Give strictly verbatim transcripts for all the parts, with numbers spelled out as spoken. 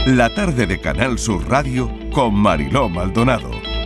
La tarde de Canal Sur Radio con Mariló Maldonado.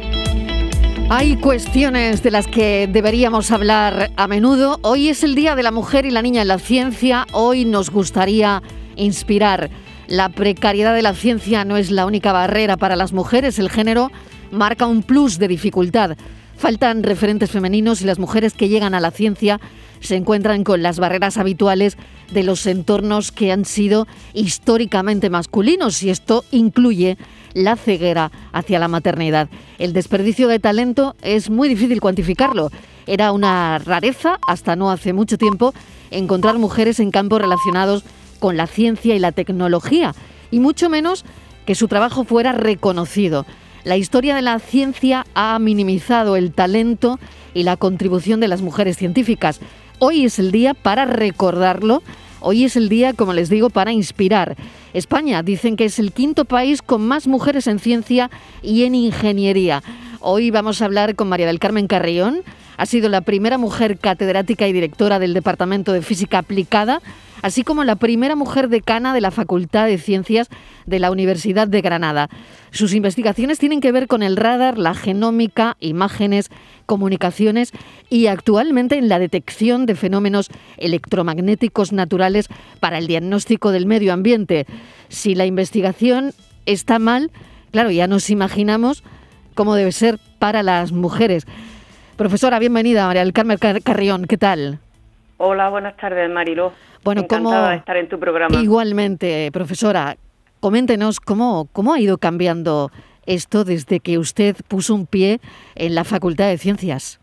Hay cuestiones de las que deberíamos hablar a menudo. Hoy es el Día de la Mujer y la Niña en la Ciencia. Hoy nos gustaría inspirar. La precariedad de la ciencia no es la única barrera para las mujeres. El género marca un plus de dificultad. Faltan referentes femeninos y las mujeres que llegan a la ciencia se encuentran con las barreras habituales de los entornos que han sido históricamente masculinos, y esto incluye la ceguera hacia la maternidad. El desperdicio de talento es muy difícil cuantificarlo. Era una rareza, hasta no hace mucho tiempo, encontrar mujeres en campos relacionados con la ciencia y la tecnología, y mucho menos que su trabajo fuera reconocido. La historia de la ciencia ha minimizado el talento y la contribución de las mujeres científicas. Hoy es el día para recordarlo. Hoy es el día, como les digo, para inspirar. España dicen que es el quinto país con más mujeres en ciencia y en ingeniería. Hoy vamos a hablar con María del Carmen Carrión. Ha sido la primera mujer catedrática y directora del Departamento de Física Aplicada, así como la primera mujer decana de la Facultad de Ciencias de la Universidad de Granada. Sus investigaciones tienen que ver con el radar, la genómica, imágenes, comunicaciones y actualmente en la detección de fenómenos electromagnéticos naturales para el diagnóstico del medio ambiente. Si la investigación está mal, claro, ya nos imaginamos cómo debe ser para las mujeres. Profesora, bienvenida, María del Carmen Carrión, ¿qué tal? Hola, buenas tardes, Mariló. Bueno, encantada ¿cómo... de estar en tu programa. Igualmente, profesora, coméntenos cómo, cómo ha ido cambiando esto desde que usted puso un pie en la Facultad de Ciencias.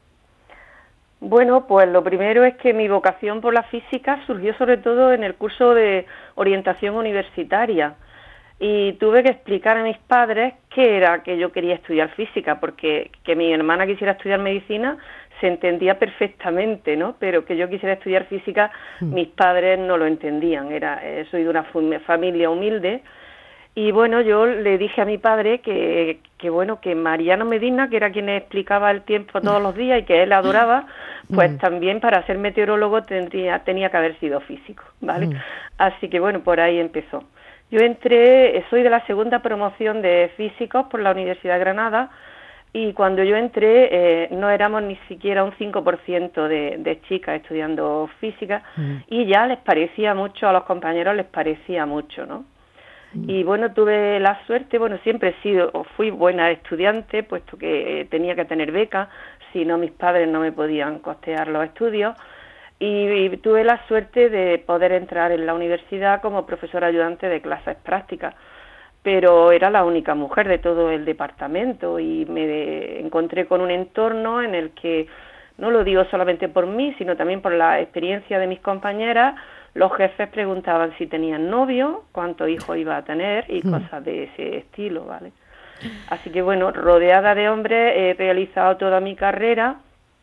Bueno, pues lo primero es que mi vocación por la física surgió sobre todo en el curso de orientación universitaria, y tuve que explicar a mis padres qué era que yo quería estudiar física, porque que mi hermana quisiera estudiar medicina se entendía perfectamente, ¿no? Pero que yo quisiera estudiar física, mm. mis padres no lo entendían. Era, eh, soy de una familia humilde, y bueno, yo le dije a mi padre que, que bueno, que Mariano Medina, que era quien explicaba el tiempo todos los días y que él adoraba, pues mm. también para ser meteorólogo tendría, tenía que haber sido físico, ¿vale? Mm. Así que bueno, por ahí empezó. Yo entré, soy de la segunda promoción de físicos por la Universidad de Granada, y cuando yo entré eh, no éramos ni siquiera un cinco por ciento de, de chicas estudiando física, mm. y ya les parecía mucho, a los compañeros les parecía mucho, ¿no? Mm. Y bueno, tuve la suerte, bueno, siempre he sido, o fui buena estudiante, puesto que eh, tenía que tener beca, si no mis padres no me podían costear los estudios, y, y tuve la suerte de poder entrar en la universidad como profesora ayudante de clases prácticas, pero era la única mujer de todo el departamento, y me de, encontré con un entorno en el que, no lo digo solamente por mí, sino también por la experiencia de mis compañeras, los jefes preguntaban si tenían novio, cuántos hijos iba a tener y mm. cosas de ese estilo, ¿vale? Así que bueno, rodeada de hombres he realizado toda mi carrera,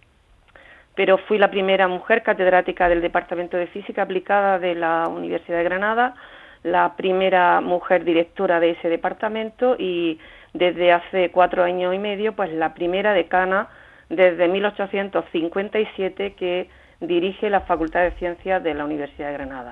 pero fui la primera mujer catedrática del Departamento de Física Aplicada de la Universidad de Granada, la primera mujer directora de ese departamento, y desde hace cuatro años y medio, pues la primera decana desde mil ochocientos cincuenta y siete que dirige la Facultad de Ciencias de la Universidad de Granada.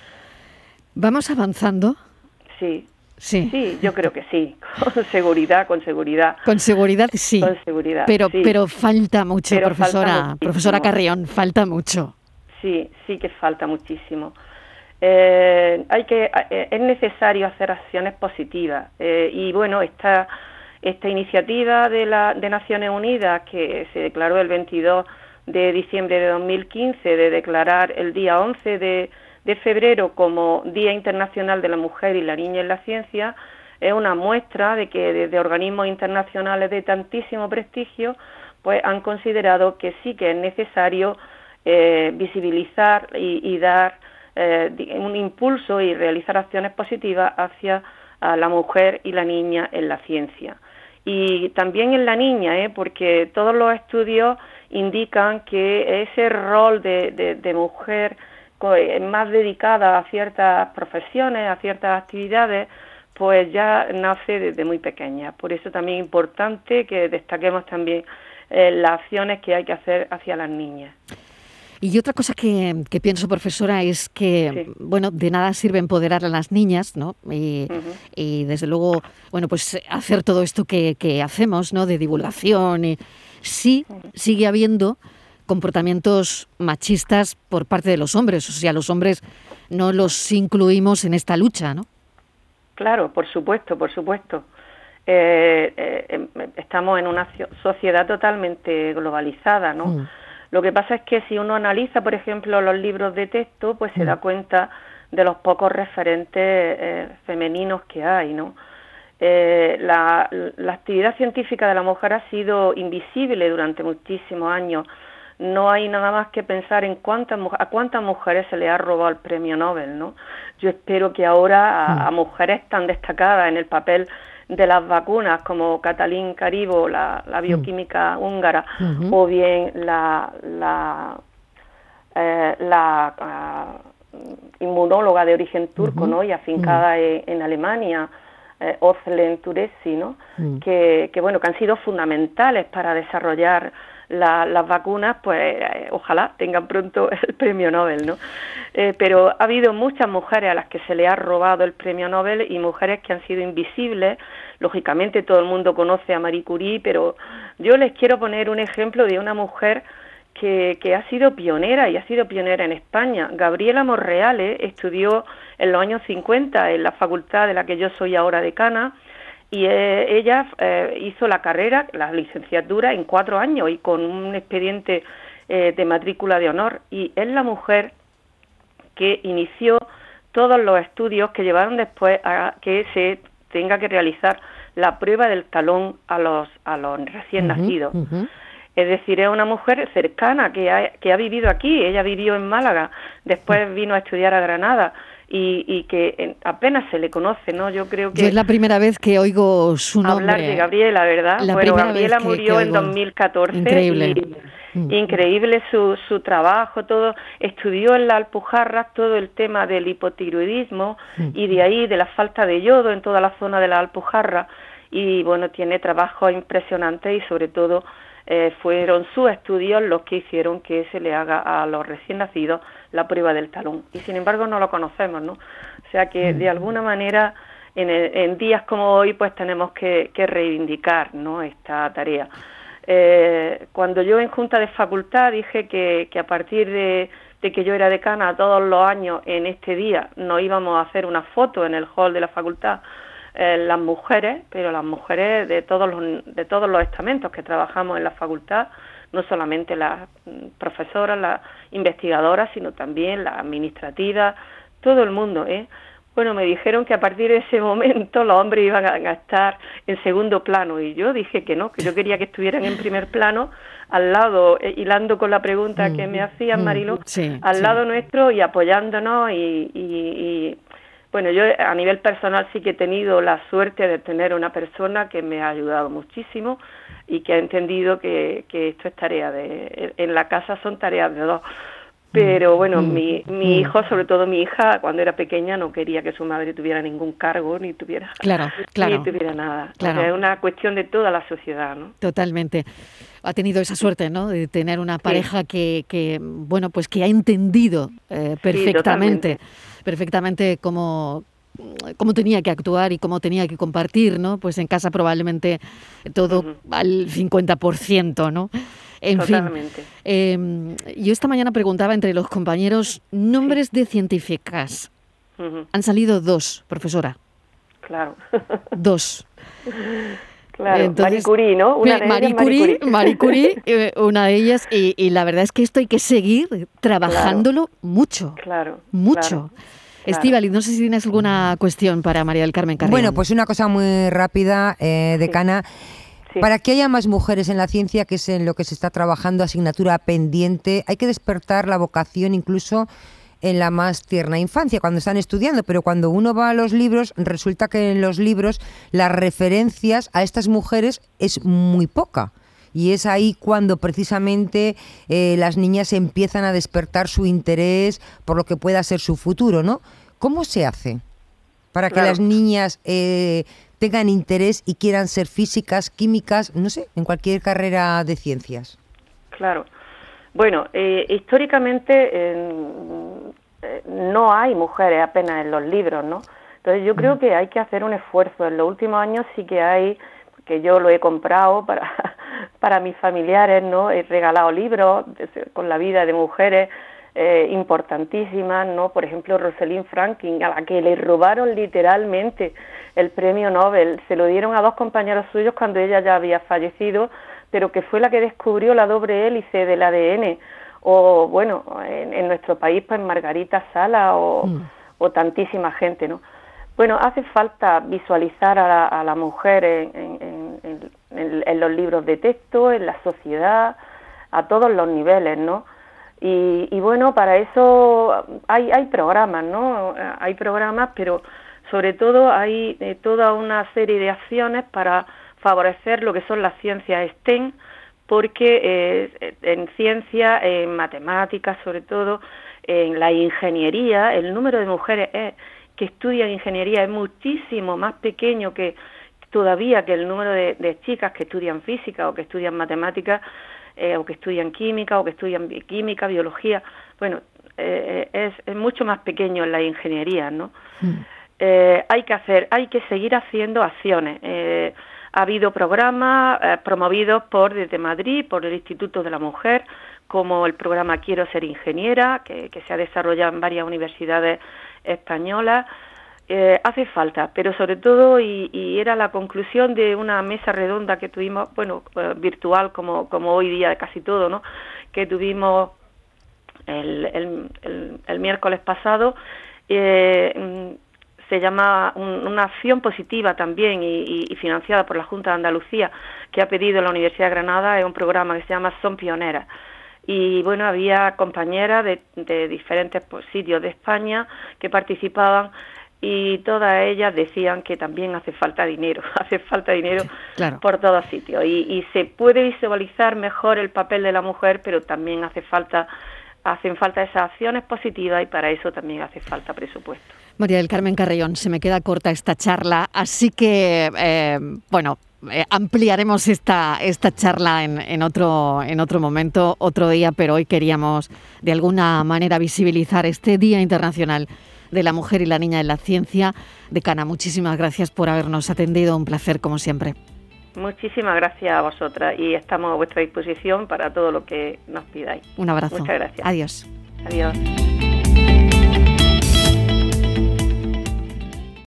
¿Vamos avanzando? Sí. Sí. Sí, yo creo que sí, con seguridad, con seguridad. Con seguridad, sí. Con seguridad, pero, sí. Pero falta mucho, pero profesora, falta profesora Carrión, falta mucho. Sí, sí que falta muchísimo. Eh, hay que, eh, es necesario hacer acciones positivas, eh, y bueno, esta, esta iniciativa de, la, de Naciones Unidas, que se declaró el veintidós de diciembre de dos mil quince, de declarar el día once de de febrero como Día Internacional de la Mujer y la Niña en la Ciencia, es una muestra de que desde organismos internacionales de tantísimo prestigio pues han considerado que sí que es necesario eh, visibilizar y, y dar eh, un impulso y realizar acciones positivas hacia a la mujer y la niña en la ciencia. Y también en la niña, ¿eh? porque todos los estudios indican que ese rol de, de, de mujer más dedicada a ciertas profesiones, a ciertas actividades, pues ya nace desde muy pequeña. Por eso también es importante que destaquemos también eh, las acciones que hay que hacer hacia las niñas. Y otra cosa que, que pienso, profesora, es que, sí. bueno, de nada sirve empoderar a las niñas, ¿no? Y, uh-huh. y desde luego, bueno, pues hacer todo esto que, que hacemos, ¿no? De divulgación. Y, sí, sigue habiendo comportamientos machistas por parte de los hombres. O sea, los hombres no los incluimos en esta lucha, ¿no? Claro, por supuesto, por supuesto. Eh, eh, estamos en una sociedad totalmente globalizada, ¿no? Mm. Lo que pasa es que si uno analiza, por ejemplo, los libros de texto, pues se mm. da cuenta de los pocos referentes eh, femeninos que hay, ¿no? Eh, la, la actividad científica de la mujer ha sido invisible durante muchísimos años. No hay nada más que pensar en cuántas a cuántas mujeres se le ha robado el premio Nobel, ¿no? Yo espero que ahora a, a mujeres tan destacadas en el papel de las vacunas como Katalin Karikó, la, la bioquímica mm. húngara, uh-huh. o bien la la, eh, la uh, inmunóloga de origen turco, uh-huh. ¿no? Y afincada uh-huh. en, en Alemania, eh, Özlem Türeci, ¿no? Uh-huh. Que, que bueno, que han sido fundamentales para desarrollar La, las vacunas, pues eh, ojalá tengan pronto el premio Nobel, ¿no? Eh, pero ha habido muchas mujeres a las que se le ha robado el premio Nobel y mujeres que han sido invisibles. Lógicamente todo el mundo conoce a Marie Curie, pero yo les quiero poner un ejemplo de una mujer que, que ha sido pionera y ha sido pionera en España. Gabriela Monreale estudió en los años cincuenta en la facultad de la que yo soy ahora decana, y eh, ella eh, hizo la carrera, la licenciatura, en cuatro años y con un expediente eh, de matrícula de honor. Y es la mujer que inició todos los estudios que llevaron después a que se tenga que realizar la prueba del talón a los a los recién uh-huh, nacidos. Uh-huh. Es decir, es una mujer cercana que ha, que ha vivido aquí. Ella vivió en Málaga, después uh-huh. vino a estudiar a Granada. Y, y que apenas se le conoce, ¿no? Yo creo que... Yo es la primera vez que oigo su nombre. Hablar de Gabriela, ¿verdad? La bueno, Gabriela que, murió que en dos mil catorce. Increíble. Y, mm. Increíble su, su trabajo, todo. Estudió en la Alpujarras todo el tema del hipotiroidismo mm. y de ahí, de la falta de yodo en toda la zona de la Alpujarras. Y bueno, tiene trabajos impresionantes y sobre todo eh, fueron sus estudios los que hicieron que se le haga a los recién nacidos la prueba del talón, y sin embargo no lo conocemos, ¿no? O sea que de alguna manera en, el, en días como hoy pues tenemos que, que reivindicar, ¿no?, esta tarea. Eh, cuando yo en junta de facultad dije que, que a partir de, de que yo era decana todos los años en este día nos íbamos a hacer una foto en el hall de la facultad, eh, las mujeres, pero las mujeres de todos los, de todos los estamentos que trabajamos en la facultad, no solamente las profesoras, las investigadoras, sino también las administrativas, todo el mundo, ¿eh? Bueno, me dijeron que a partir de ese momento los hombres iban a estar en segundo plano, y yo dije que no, que yo quería que estuvieran en primer plano, al lado, eh, hilando con la pregunta que me hacían, Mariló, sí, al sí. lado nuestro y apoyándonos, y, y, y bueno, yo a nivel personal sí que he tenido la suerte de tener una persona que me ha ayudado muchísimo, y que ha entendido que, que esto es tarea de... En la casa son tareas de dos. Pero bueno, mm, mi, mi mm. hijo, sobre todo mi hija, cuando era pequeña no quería que su madre tuviera ningún cargo, ni tuviera, claro, claro, ni tuviera nada. Claro. O sea, es una cuestión de toda la sociedad, ¿no? Totalmente. Ha tenido esa suerte, ¿no?, de tener una pareja sí. que, que, bueno, pues que ha entendido eh, perfectamente, sí, perfectamente cómo... cómo tenía que actuar y cómo tenía que compartir, ¿no? Pues en casa probablemente todo uh-huh. al cincuenta por ciento, ¿no? En Totalmente. fin, eh, yo esta mañana preguntaba entre los compañeros nombres sí. de científicas. Uh-huh. Han salido dos, profesora. Claro. Dos. Claro, Entonces, Marie Curie, ¿no? Una de Marie, ellas, Curie, Marie Curie, Marie Curie, eh, una de ellas, y, y la verdad es que esto hay que seguir trabajándolo claro. mucho. Claro. Mucho. Claro. Estíbaliz, no sé si tienes alguna cuestión para María del Carmen Carrión. Bueno, pues una cosa muy rápida, eh, decana. Sí. Sí. Para que haya más mujeres en la ciencia, que es en lo que se está trabajando, asignatura pendiente, hay que despertar la vocación incluso en la más tierna infancia, cuando están estudiando, pero cuando uno va a los libros, resulta que en los libros las referencias a estas mujeres es muy poca. Y es ahí cuando precisamente eh, las niñas empiezan a despertar su interés por lo que pueda ser su futuro, ¿no? ¿Cómo se hace para que claro. las niñas eh, tengan interés y quieran ser físicas, químicas, no sé, en cualquier carrera de ciencias? Claro. Bueno, eh, históricamente eh, eh, no hay mujeres apenas en los libros, ¿no? Entonces yo creo que hay que hacer un esfuerzo. En los últimos años sí que hay, que yo lo he comprado para, para mis familiares, ¿no? He regalado libros con la vida de mujeres eh, importantísimas, ¿no? Por ejemplo, Rosalind Franklin, a la que le robaron literalmente el premio Nobel. Se lo dieron a dos compañeros suyos cuando ella ya había fallecido, pero que fue la que descubrió la doble hélice del A D N. O, bueno, en, en nuestro país, pues Margarita Sala o, mm. o tantísima gente, ¿no? Bueno, hace falta visualizar a la, a la mujer en, en, en, en, en los libros de texto, en la sociedad, a todos los niveles, ¿no? Y, y bueno, para eso hay, hay programas, ¿no? Hay programas, pero sobre todo hay eh, toda una serie de acciones para favorecer lo que son las ciencias STEM, porque eh, en ciencia, en matemáticas sobre todo, en la ingeniería, el número de mujeres es, que estudian ingeniería es muchísimo más pequeño que todavía que el número de, de chicas que estudian física o que estudian matemáticas, eh, o que estudian química o que estudian química, biología. Bueno, eh, es, es mucho más pequeño en la ingeniería, ¿no? Mm. Eh, hay que hacer, hay que seguir haciendo acciones. Eh, ha habido programas eh, promovidos por desde Madrid, por el Instituto de la Mujer, como el programa Quiero ser ingeniera, que, que se ha desarrollado en varias universidades españolas. Eh, hace falta, pero sobre todo, y, y era la conclusión de una mesa redonda que tuvimos, bueno, eh, virtual como, como hoy día casi todo, ¿no?, que tuvimos el, el, el, el miércoles pasado. Eh, se llama un, una acción positiva también y, y, y financiada por la Junta de Andalucía, que ha pedido la Universidad de Granada. Es un programa que se llama Son Pioneras. Y bueno, había compañeras de, de diferentes pues, sitios de España que participaban, y todas ellas decían que también hace falta dinero, hace falta dinero claro. por todos sitios. Y, y se puede visualizar mejor el papel de la mujer, pero también hace falta, hacen falta esas acciones positivas, y para eso también hace falta presupuesto. María del Carmen Carrellón, se me queda corta esta charla, así que, eh, bueno, eh, ampliaremos esta esta charla en, en otro en otro momento, otro día, pero hoy queríamos de alguna manera visibilizar este Día Internacional de la Mujer y la Niña en la Ciencia. Decana, muchísimas gracias por habernos atendido, un placer como siempre. Muchísimas gracias a vosotras, y estamos a vuestra disposición para todo lo que nos pidáis. Un abrazo. Muchas gracias. Adiós. Adiós.